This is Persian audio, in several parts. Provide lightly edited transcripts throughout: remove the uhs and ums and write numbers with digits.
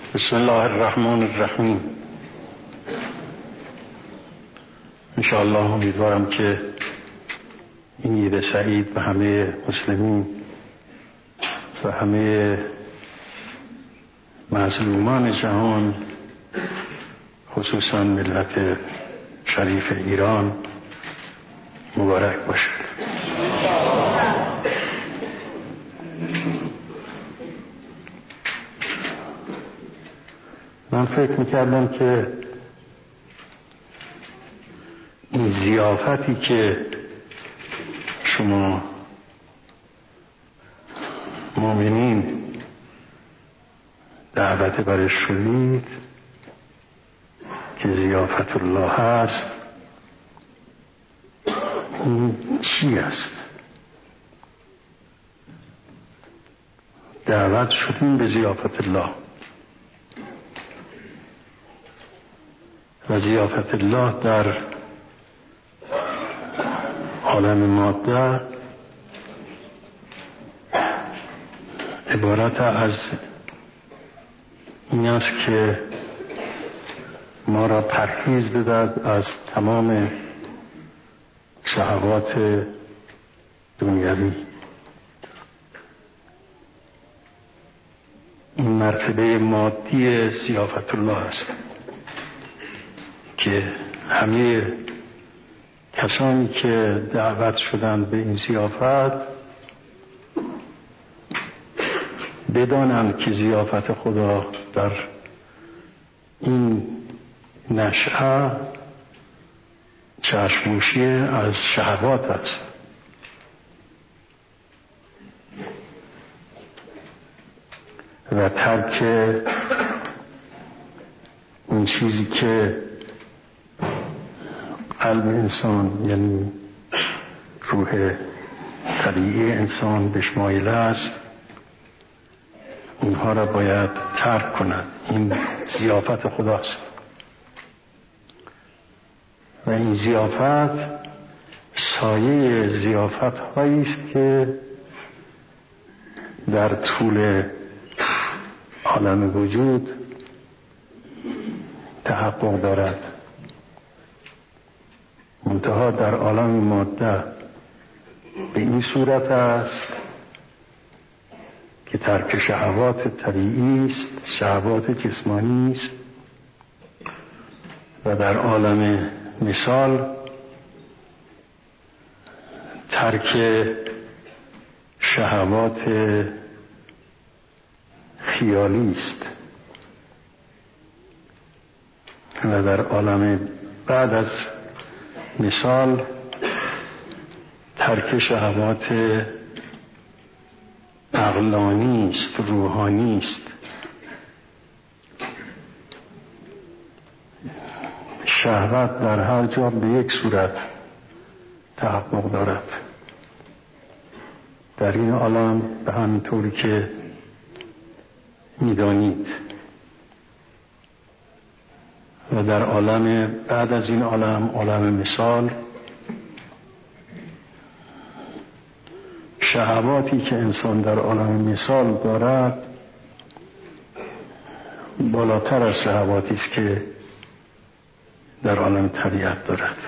بسم الله الرحمن الرحیم. انشاءالله امیدوارم که این عید سعید به همه مسلمین و همه مظلومان جهان، خصوصا ملت شریف ایران، مبارک باشد. من فکر میکردم که این ضیافتی که شما مؤمنین دعوت برش شدید که ضیافت الله هست، این چی است؟ دعوت شدیم به ضیافت الله و ضیافت الله در عالم ماده عبارت از این است که ما را پرهیز بدهد از تمام شهوات دنیوی. این مرتبه مادی ضیافت الله است که همه کسانی که دعوت شدند به این ضیافت بدانند که ضیافت خدا در این نشأه چشم‌پوشی از شهوات است. و ترک اون چیزی که قلب انسان، یعنی روح طبیعی انسان بهش مایل است، اونها را باید ترک کند. این ضیافت خداست و این ضیافت سایه ضیافت هایی است که در طول عالم وجود تحقق دارد. منتها در عالم ماده به این صورت است که ترک شهوات طبیعی است، شهوات جسمانی است، و در عالم مثال ترک شهوات خیالی است، و در عالم بعد از مثال ترک شهوات عقلانی است، روحانی است. شهوت در هر جا به یک صورت تحقق دارد. در این عالم به همین طوری که می‌دانید، و در عالم بعد از این عالم، عالم مثال، شهواتی که انسان در عالم مثال دارد بالاتر از شهواتی است که در عالم طبیعت دارد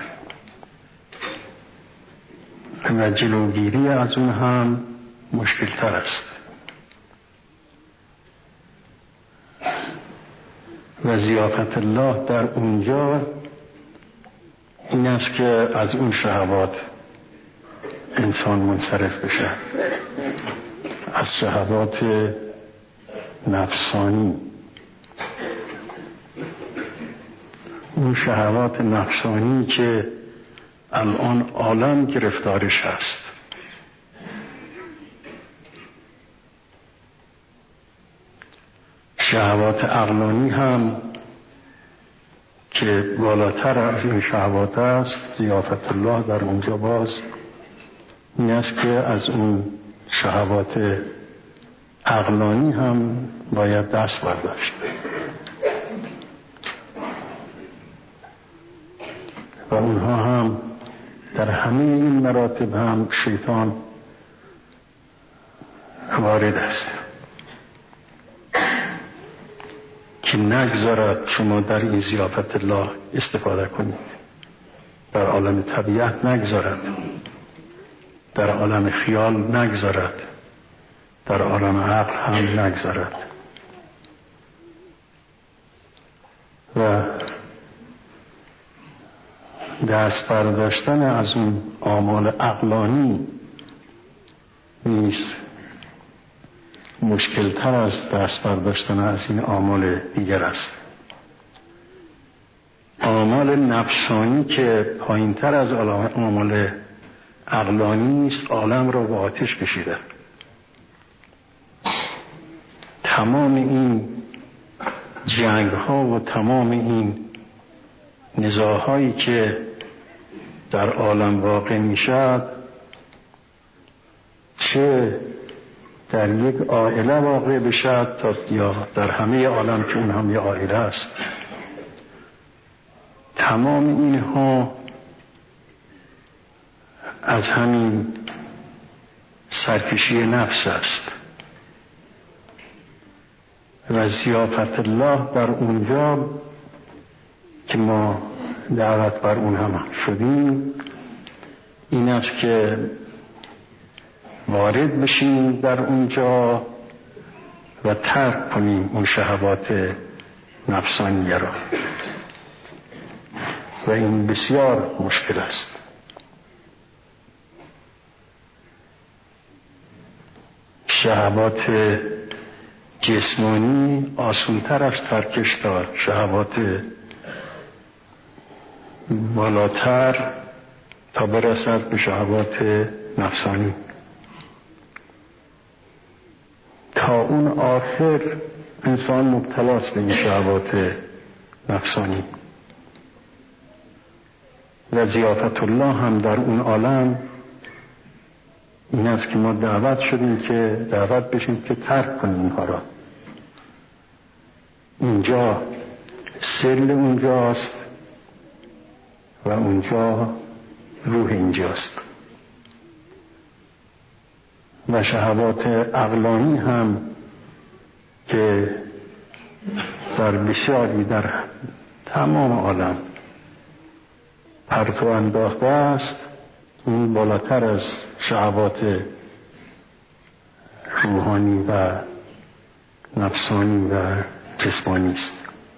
و جلوگیری از اون هم مشکل تر است. و ضیافت الله در اونجا این است که از اون شهوات انسان منصرف بشه، از شهوات نفسانی. اون شهوات نفسانی که الان عالم گرفتارش هست. شهوات عقلانی هم که بالاتر از این شهوات است، ضیافت الله در اونجا باز این است که از اون شهوات عقلانی هم باید دست برداشت. و اونها هم در همه این مراتب هم شیطان وارد است. که نگذارد شما در این ضیافت الله استفاده کنید. در عالم طبیعت نگذارد، در عالم خیال نگذارد، در عالم عقل هم نگذارد. و دست برداشتن از اون آمال عقلانی نیست مشکلتر از دست برداشتن از این آمال دیگر است. آمال نفسانی که پایینتر از آمال عقلانی است عالم را به آتش کشیده. تمام این جنگ ها و تمام این نزاع‌هایی که در عالم واقع می شود، چه در یک عائله واقع بشد تا یا در همه عالم که اون هم یک عائله است، تمام اینها از همین سرکشی نفس است. و ضیافت الله در اونجا که ما دعوت بر اون هم شدیم این است که وارد بشیم در اونجا و ترک کنیم اون شهوات نفسانیه را، و این بسیار مشکل است. شهوات جسمانی آسان‌تر است ترکش تا شهوات بالاتر تا برسد به شهوات نفسانی. تا اون آخر انسان مبتلاست به این شهوات نفسانی. و ضیافت الله هم در اون عالم این است که ما دعوت بشیم که ترک کنیم اینها را. اینجا سل اونجاست و اونجا روح اینجاست. و شهوات عقلانی هم که در بسیاری در تمام عالم پرتو انداخته است، این بالاتر از شهوات روحانی و نفسانی و جسمانی است.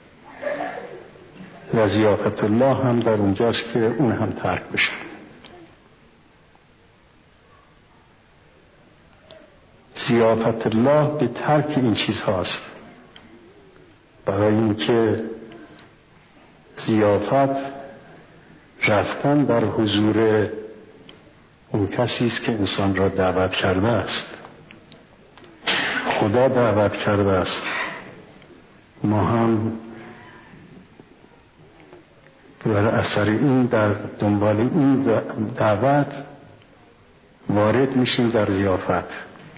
و ضیافت الله هم در اونجاست که اون هم ترک بشه. ضیافت الله به ترک این چیز هاست، برای اینکه ضیافت رفتن در حضور اون کسی است که انسان را دعوت کرده است. خدا دعوت کرده است، ما هم بر اثر این در دنبال این دعوت وارد میشیم در ضیافت.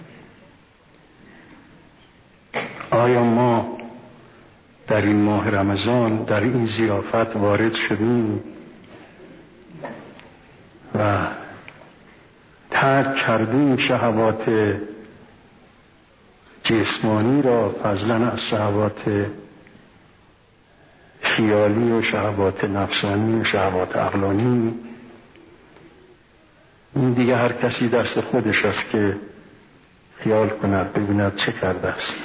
آیا ما در این ماه رمضان در این ضیافت وارد شدیم و ترک کردیم شهوات جسمانی را فضلا از شهوات خیالی و شهوات نفسانی و شهوات عقلانی؟ این دیگه هر کسی دست خودش است که خیال کند ببیند چه کرده است.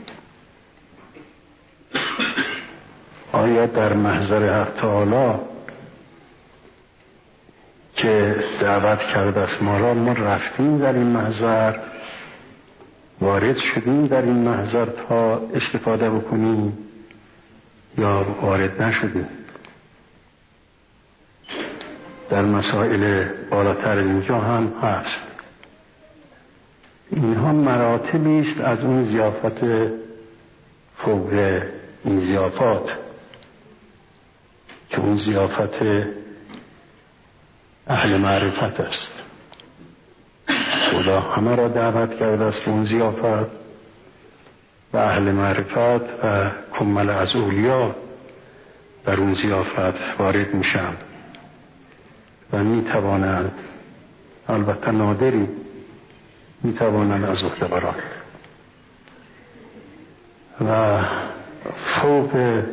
آیا در محضر حق تعالی که دعوت کرده است ما را، ما رفتیم در این محضر، وارد شدیم در این محضر تا استفاده بکنیم، یا وارد نشدیم؟ در مسائل بالاتر از اینجا هم هست. اینها مراتبی است از اون ضیافت فوق این ضیافات که اون ضیافت اهل معرفت است. خدا همه را دعوت کرده است که اون ضیافت و اهل معرفت و کمل از اولیا در اون ضیافت وارد میشن و میتوانند، البته نادری، میتوانند از عهده برآیند. و فوق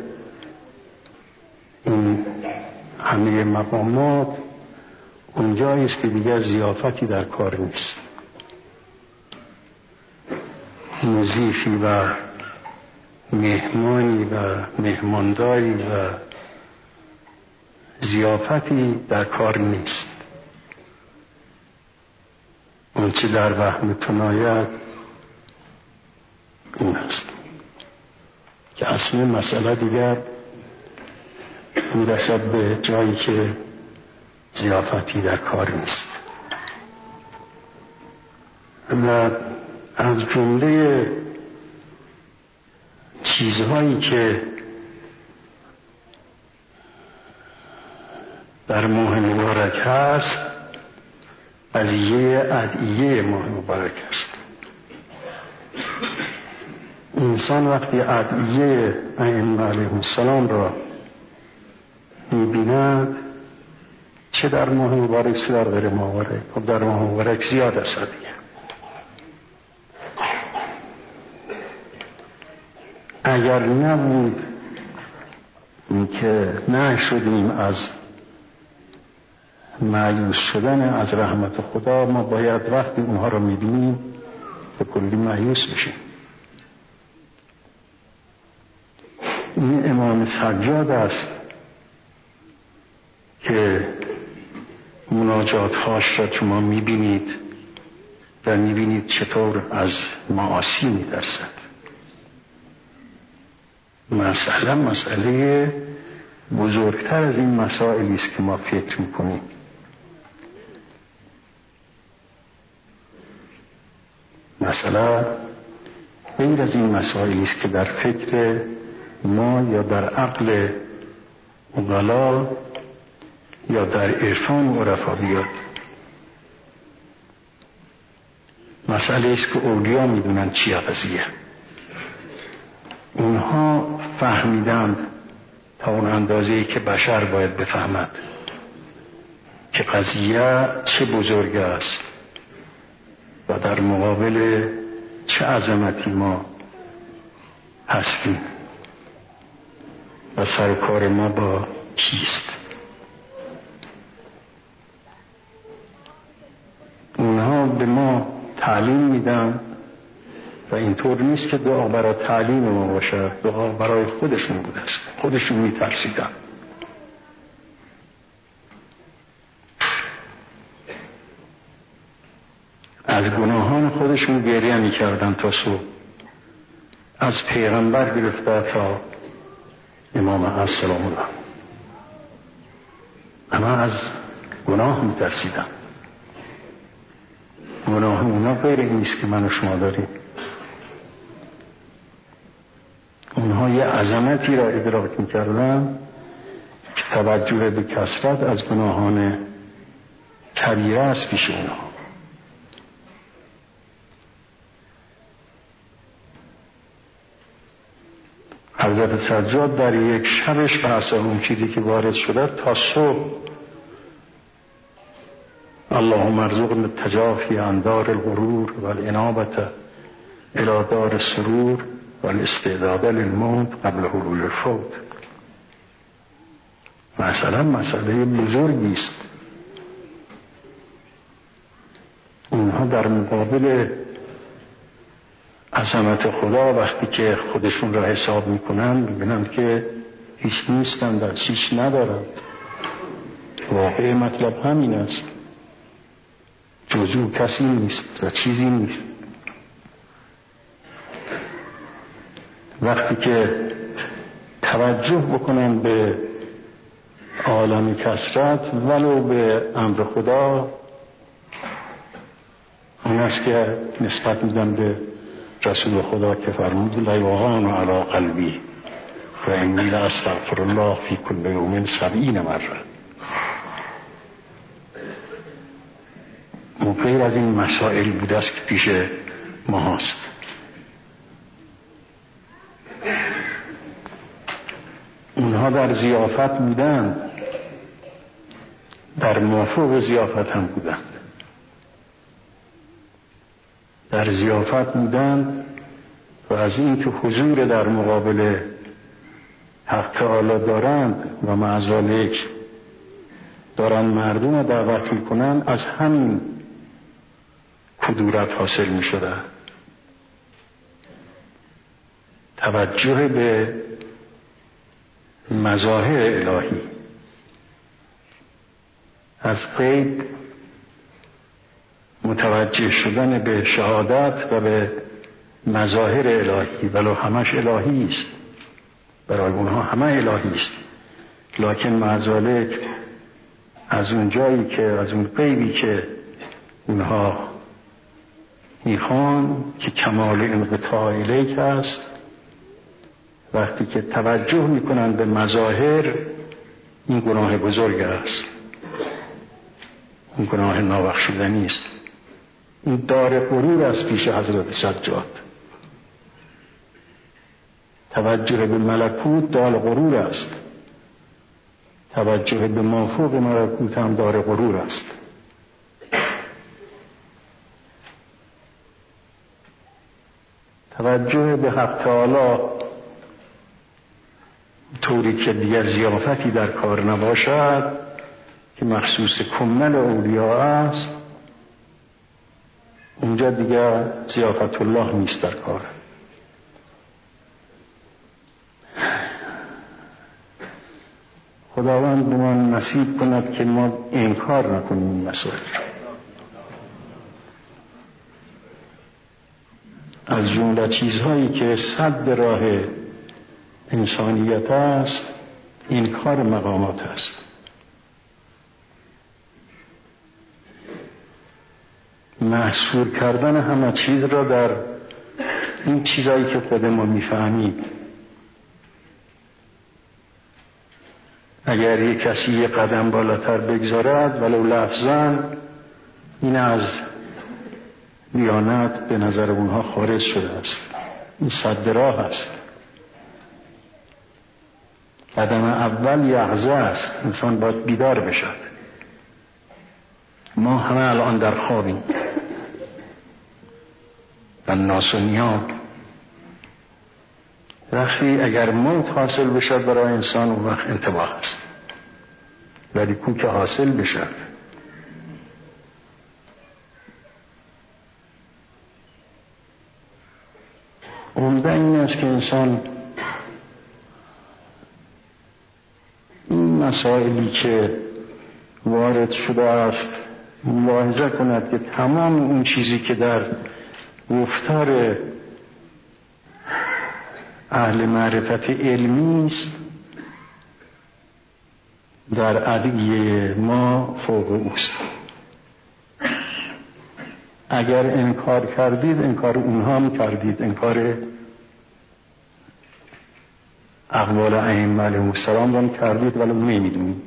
این همه مقامات اونجایی است که دیگر ضیافتی در کار نیست. مضیفی و مهمانی و مهمانداری و ضیافتی در کار نیست. اون چه در وهمتون آید این است که اصل مسئله دیگر میرسد به جایی که ضیافتی در کار نیست. و از جمله چیزهایی که در ماه مبارک هست قضیه ادعیه ماه مبارک است. انسان وقتی ادعیه ائمه علیهم السلام را می‌بیند، چه در ماه مبارک چه در غیر مبارک، خب در ماه مبارک زیاد است دیگه. اگر نبود که نه شدیم از مایوس شدن از رحمت خدا، ما باید وقتی اونها رو می‌بینیم به کلی مایوس بشیم. این امام سجاد است که مناجات‌هاش را شما می‌بینید و می‌بینید چطور از معاصی می‌ترسد. مسئله بزرگتر از این مسائلی است که ما فکر می‌کنیم. مسئله غیر از این مسائلی است که در فکر ما یا در عقل عقلا یا در عرفان عرفا بیاد. مسئله است که اولیا میدونن چیه قضیه. اونها فهمیدند تا اون اندازه‌ای که بشر باید بفهمد که قضیه چه بزرگ است و در مقابل چه عظمتی ما هستیم و سر کار ما با کیست. اونها به ما تعلیم میدن و اینطور نیست که دعا برای تعلیم ما باشه، دعا برای خودشون بوده است. خودشون میترسیدن. از گناهان خودشون گریه میکردن تا صبح، از پیغمبر گرفته تا امام السلام الله، اما از گناه میترسیدن. گناه اونا غیر این نیست که من و شما داریم. اونها یه عظمتی را ادراک میکردن که توجه به کثرت از گناهان کبیره است پیش اونها. حضرت سجاد در یک شبش بحث اون چیزی که وارد شده تا صبح اللهم ارزقنا التجافی عن دار الغرور والانابة الى دار السرور والاستعداد للموت قبل حلول الفوت. مسئله بزرگی است. اونها در مقابل عظمت خدا وقتی که خودشون را حساب میکنن میبینند که هیچ نیستند و هیچ ندارند. واقع مطلب همین است. جزو کسی نیست و چیزی نیست. وقتی که توجه بکنن به عالم کثرت ولو به امر خدا، اون است که نسبت میدن به رسول خدا که فرمود لیوغان علی قلبی و انی لاستغفر الله فی کل یوم 70 مره. غیر از این مسائل بوده است که پیش ما هست. اونها در ضیافت بودند، در مافوق ضیافت هم بودند. در ضیافت بودند و از این که حضور در مقابل حق تعالی دارند و مع ذالک دارن مردم رو دعوت میکنن، از همین کدورت حاصل میشده. توجه به مظاهر الهی، از غیب متوجه شدن به شهادت و به مظاهر الهی، ولو همش الهی است، برای اونها همه الهی است، لکن مع ذالک از اون جایی که از اون غیبی که اونها میخوان که کمال انقطاع الیک است، وقتی که توجه میکنن به مظاهر، این گناه بزرگ است، این گناه نابخشودنی است. این دار غرور است پیش حضرت سجاد. توجه به ملکوت دار غرور است، توجه به مافوق ملکوت هم دار غرور است. توجه به حق تعالی طوری که دیگر ضیافتی در کار نباشد که مخصوص کمل اولیاء است، اونجا دیگر ضیافت الله نیست در کار. خداوند به من نصیب کند که ما انکار نکنیم این مسائل. از جمله چیزهایی که سد راه انسانیت است، انکار مقامات است. محصور کردن همه چیز را در این چیزایی که خود ما میفهمید. اگر یک کسی یک قدم بالاتر بگذارد ولو لفظاً، این از دیانت به نظر اونها خارج شده است. این صد راه است. قدم اول یعظه است، انسان باید بیدار بشد. ما همه الان در خوابیم و ناس و نیام. وقتی اگر موت حاصل بشد برای انسان، اون وقت انتباه است. ولی کو که حاصل بشد، عمده این است که انسان این مسائلی که وارد شده است ملاحظه کند که تمام اون چیزی که در گفتار اهل معرفت علمی است، در ادعیه ما فوق اوست. اگر انکار کردید، انکار اونها هم کردید، انکار اقوال ائمه علیهم السلام هم کردید، ولی نمیدونید.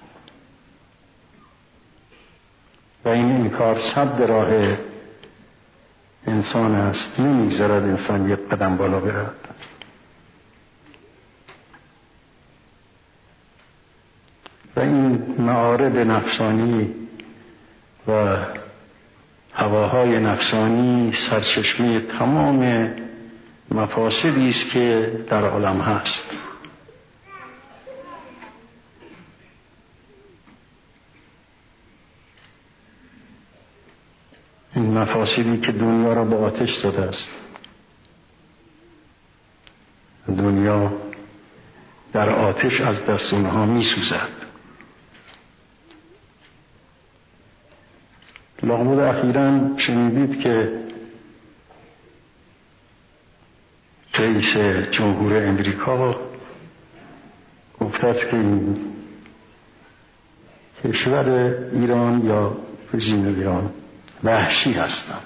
و این انکار سد راه انسان است، نمیگذارد انسان یک قدم بالا برد. و این معارض نفسانی و هواهای نفسانی سرچشمه تمام مفاسدی است که در عالم هست. این مفاسدی که دنیا را به آتش زده است. دنیا در آتش از دست اونها می سوزد. لابد اخیراً شنیدید که رئیس جمهور امریکا گفته است که این کشور ایران یا رژیم ایران وحشی هستند.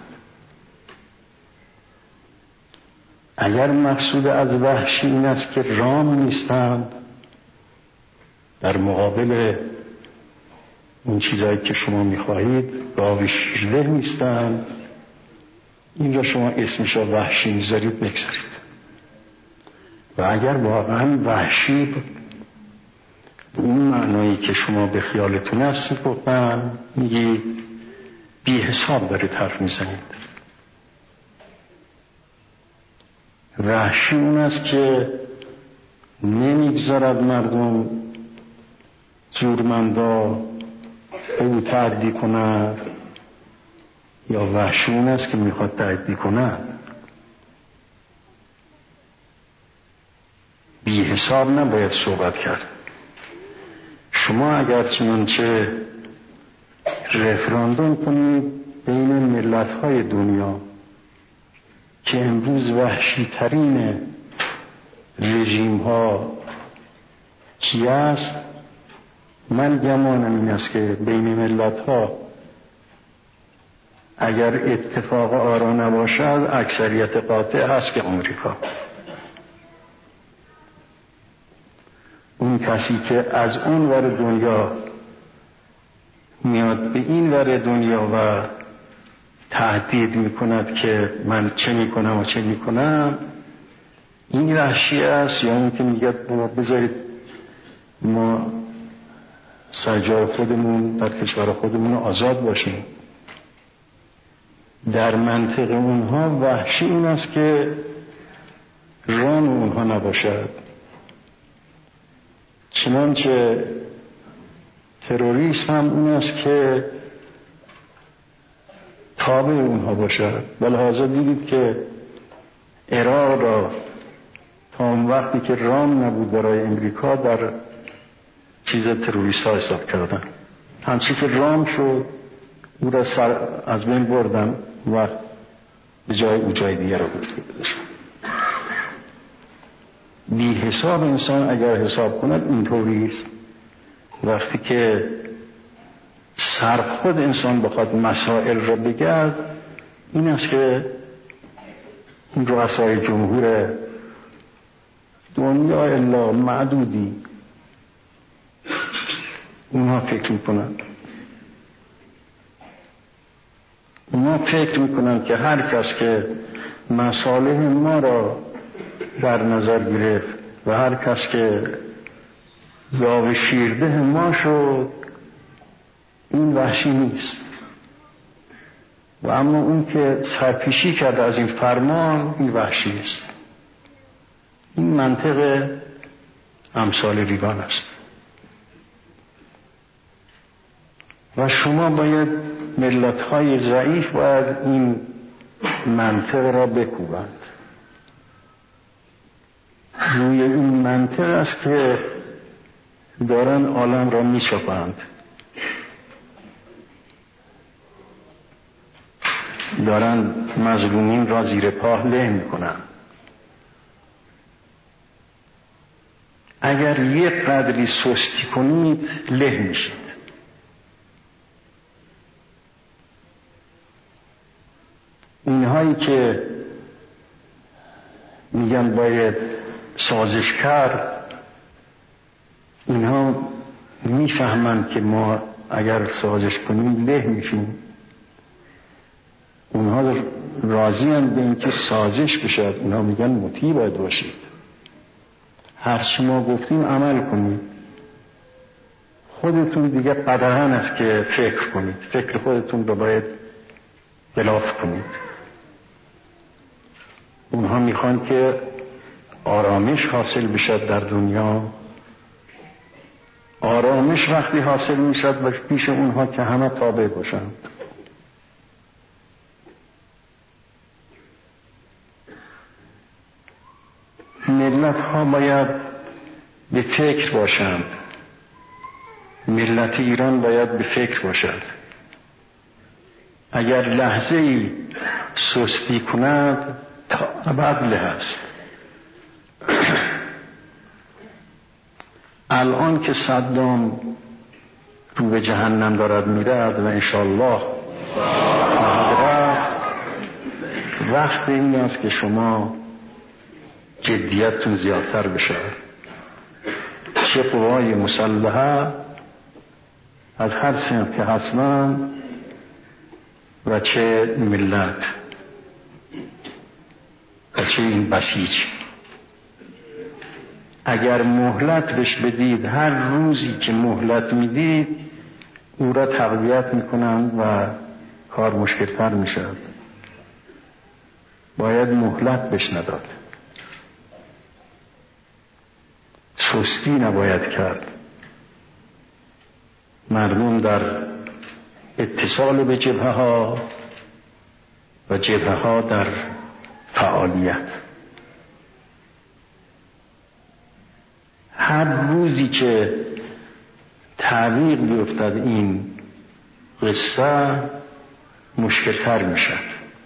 اگر مقصود از وحشی این است که رام نیستند، در مقابل اون چیزایی که شما میخواهید گاو شیرده نیستند، این را شما اسمش را وحشی میذارید، بگذارید. و اگر واقعا وحشی به اون معنایی که شما به خیالتون است گفتن، میگی بی حساب دارید حرف میزنید. وحشی اون است که نمیگذارد مردم زورمندا به او تعدی کند، یا وحشون است که میخواد تعدی کند. بی حساب نباید صحبت کرد. شما اگر چنانچه رفراندوم کنید بین ملت‌های دنیا که امروز وحشی ترین رژیم ها چی است، من گمانم این است که بین ملت ها اگر اتفاق آرا نباشد اکثریت قاطع هست که آمریکا. اون کسی که از اون ور دنیا میاد به این ور دنیا و تهدید میکند که من چه میکنم و چه میکنم، این وحشی است، یا اون که میگه بذارید ما سرجای خودمون در کشور خودمون آزاد باشیم. در منطق اونها وحشی این است که ران اونها نباشد، چنانچه تروریسم هم اون است که تابع اونها باشد. ولهذا دیدید که عراق را تا اون وقتی که رام نبود برای امریکا در چیز تروریست ها حساب کردن، همچی که رام شد او را از بین بردن و به جای او جای دیگر را بود. بی حساب انسان اگر حساب کند اینطوری است. وقتی که خود انسان بخواد مسائل را بگرد، این است که این رؤسای جمهور دنیا الا معدودی اونها فکر میکنند. اونها فکر میکنند که هر کس که مصالح ما را در نظر گرفت و هر کس که گاو شیرده ما شد، این وحشی نیست. و اما اون که سرپیشی کرده از این فرمان، این وحشی است. این منطق امثال ریگان است. و شما باید ملت‌های ضعیف باید این منطق را بکوبند. روی این منطق است که دارن عالم را می‌چاپند، دارن مظلومین را زیر پا له می‌کنند. اگر یک قدری سستی کنید له میشید. اینهایی که میگن باید سازش کرد، اینها میفهمند که ما اگر سازش کنیم له میشیم. اونها راضی هستند به اینکه سازش بشد. اونها میگن مطیع باید باشید، هر چی ما گفتیم عمل کنید. خودتون دیگه قدرن است که فکر کنید، فکر خودتون رو باید خلاف کنید. اونها میخوان که آرامش حاصل بشد در دنیا. آرامش وقتی حاصل میشد و پیش اونها که همه تابع باشند. ملت ها باید به فکر باشند. ملت ایران باید به فکر باشد. اگر لحظه ای سستی کند تا ابد له است. الان که صدام رو به جهنم دارد میرد و انشالله وقت این است که شما جدیتتون زیادتر بشه. چه قوای مسلحه از هر سمت که هستن و چه ملت و چه این بسیج، اگر مهلت بهش بدید، هر روزی که مهلت میدید او را تقویت میکنن و کار مشکلتر میشد. باید مهلت بهش نداد. سستی نباید کرد. مردم در اتصال به جبهه ها و جبهه ها در فعالیت. هر روزی که تعویق بیفتد این قصه مشکل‌تر میشد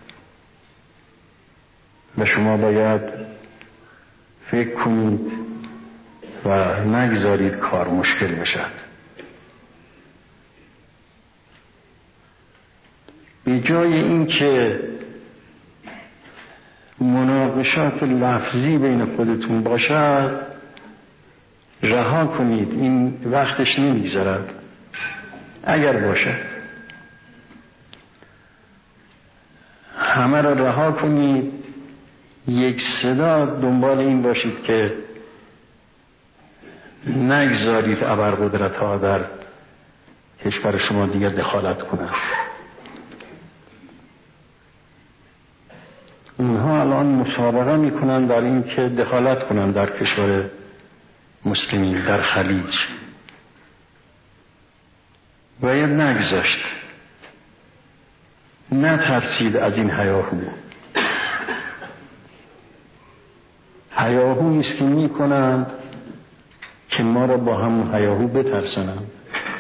و شما باید فکر کنید و نگذارید کار مشکل بشد. به جای این که مناقشات لفظی بین خودتون باشد رها کنید، این وقتش نمیگذرد. اگر باشد همه را رها کنید، یک صدا دنبال این باشید که نگذارید ابرقدرت ها در کشور شما دیگر دخالت کنند. اونها الان مسابقه میکنن در این که دخالت کنند در کشور مسلمین در خلیج. باید نگذاشت، نترسید از این هیاهو. هیاهو است که میکنند که ما را با همون هیاهو بترسانند.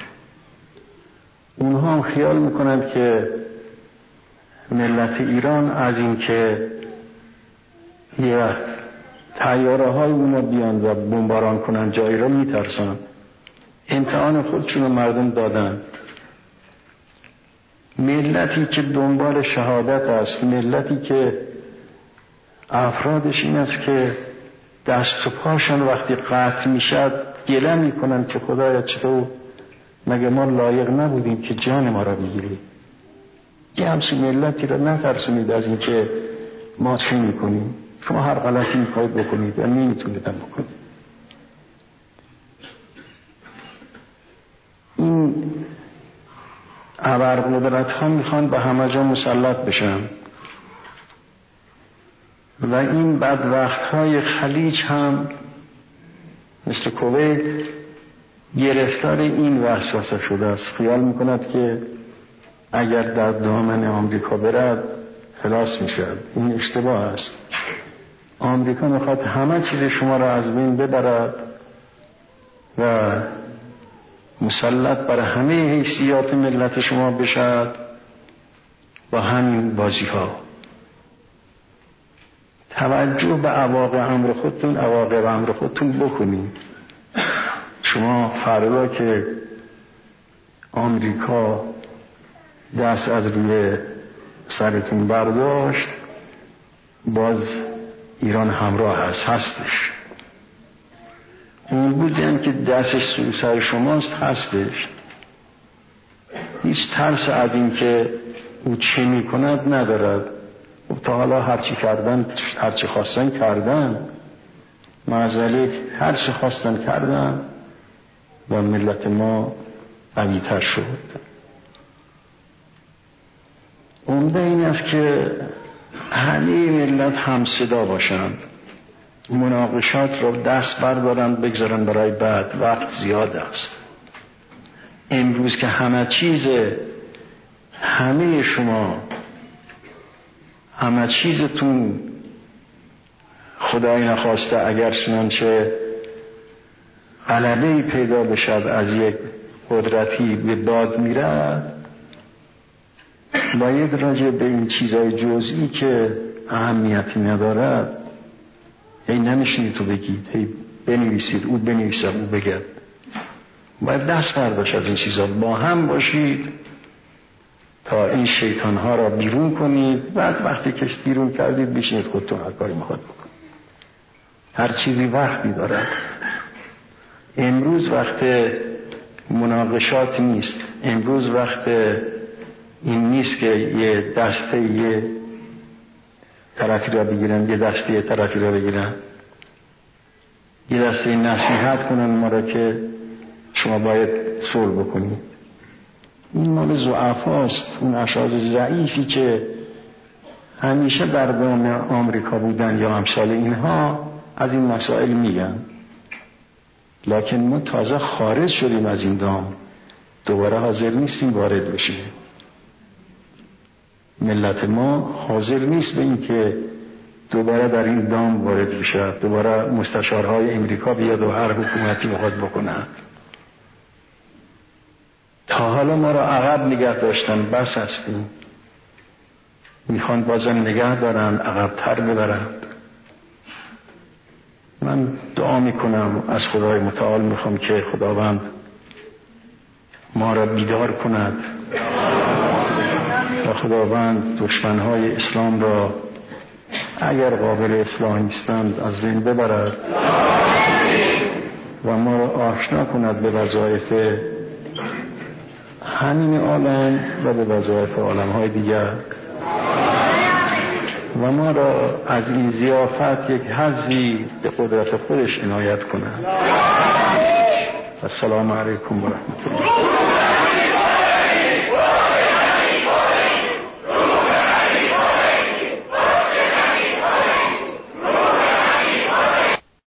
اونها هم خیال میکنند که ملت ایران از این که یه طیاره های اونا بیان و بمباران کنن جایی را میترسن. امتحان خودشون رو مردم دادن. ملتی که دنبال شهادت است، ملتی که افرادش این است که دست و پاشون وقتی قطع میشد گله میکنن که خدایا چطور مگه ما لایق نبودیم که جان ما را بگیری. یه همچین ملتی را نترسونید از این که ما چی میکنیم. شما هر غلطی میخواید بکنید و نمیتونید هم بکنید. این ابرقدرت ها میخوان به همه جا مسلط بشن و این بدبخت های خلیج هم مثل کویت گرفتار این وسوسه شده است. خیال میکند که اگر در دامن آمریکا برد خلاص میشد. این اشتباه است. آمریکا میخواد همه چیز شما را از بین ببرد و مسلط بر همه حیثیات ملت شما بشد با همین بازی ها. توجه به عواقب امر خودتون بکنید. شما فردا که آمریکا دست از روی سرتون برداشت باز ایران همراه هستش. اون روزی هم که دستش سوی سر شماست هستش. هیچ ترس از این که او چه می کند ندارد. تا حالا هرچی خواستن کردن، معذالک هرچی خواستن کردن و ملت ما قوی‌تر شد. عمده این است که همه ملت هم صدا باشند، مناقشات را دست بردارند بگذارند برای بعد. وقت زیاد است. امروز که همه شما همه چیزتون خدای نخواسته اگر چنانچه غلبه‌ای پیدا بشد از یک قدرتی به باد میرد، باید راجع به این چیزای جزئی که اهمیتی ندارد هی نمیشینید تو بگید، هی بنویسید، او بنویسد، او بگد. باید دست برداشت از این چیزا. با هم باشید تا این شیطانها را بیرون کنید. بعد وقتی که بیرون کردید بشینید خودتون هر کاری میخواد بکنید. هر چیزی وقتی دارد. امروز وقت مناقشات نیست. امروز وقت این نیست که یه دسته یه طرفی را بگیرن، یه دسته یه طرفی را بگیرن، یه دسته نصیحت کنن ما را که شما باید صلح بکنید. این مال ضعفاست. اون اشخاص ضعیفی که همیشه در دام آمریکا بودن یا امثال اینها از این مسائل میگن. لکن ما تازه خارج شدیم از این دام، دوباره حاضر نیستیم وارد بشیم. ملت ما حاضر نیست به این که دوباره در این دام وارد بشه، دوباره مستشارهای امریکا بیاد و هر حکومتی بخواد بکند. تا حالا ما را عقب نگه داشتن، بس هستیم، میخوان بازم نگه دارن، عقب‌تر ببرند. من دعا میکنم، از خدای متعال میخوام که خداوند ما را بیدار کند و خداوند دشمنهای اسلام را اگر قابل اصلاح نیستند از بین ببرد و ما را آشنا کند به وظایف همین عالم و به وظایف عالمهای دیگر و ما را از این ضیافت یک حظی به قدرت خودش عنایت کند. السلام علیکم و رحمت الله.